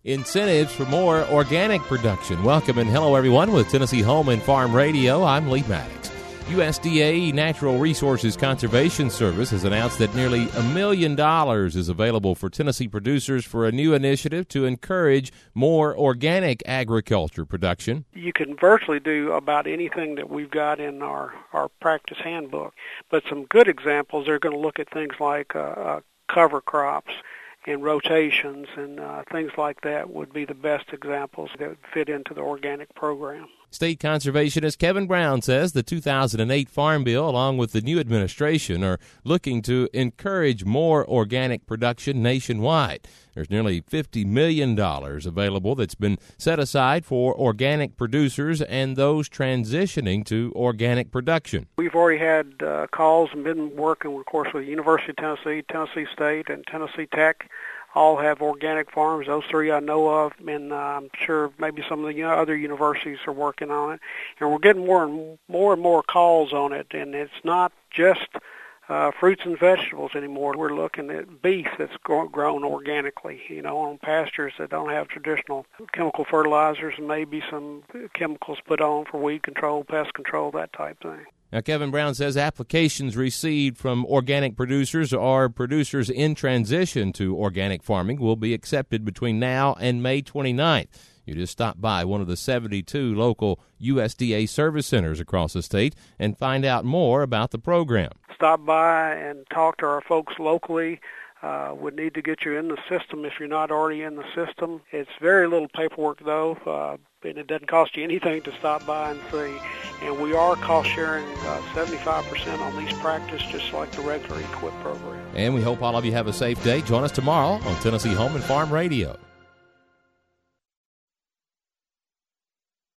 incentives for more organic production. Welcome and hello, everyone, with Tennessee Home and Farm Radio. I'm Lee Maddox. USDA Natural Resources Conservation Service has announced that nearly $1 million is available for Tennessee producers for a new initiative to encourage more organic agriculture production. You can virtually do about anything that we've got in our practice handbook, but some good examples are going to look at things like cover crops and rotations and things like that would be the best examples that fit into the organic program. State Conservationist Kevin Brown says the 2008 Farm Bill, along with the new administration, are looking to encourage more organic production nationwide. There's nearly $50 million available that's been set aside for organic producers and those transitioning to organic production. We've already had calls and been working, of course, with the University of Tennessee, Tennessee State, and Tennessee Tech. All have organic farms. Those three I know of, and I'm sure maybe some of the other universities are working on it. And we're getting more and more calls on it, and it's not just fruits and vegetables anymore. We're looking at beef that's grown organically, on pastures that don't have traditional chemical fertilizers and maybe some chemicals put on for weed control, pest control, that type thing. Now, Kevin Brown says applications received from organic producers or producers in transition to organic farming will be accepted between now and May 29th. You just stop by one of the 72 local USDA service centers across the state and find out more about the program. Stop by and talk to our folks locally. Would need to get you in the system if you're not already in the system. It's very little paperwork, though, and it doesn't cost you anything to stop by and see. And we are cost-sharing 75% on lease practice, just like the regular EQIP program. And we hope all of you have a safe day. Join us tomorrow on Tennessee Home and Farm Radio.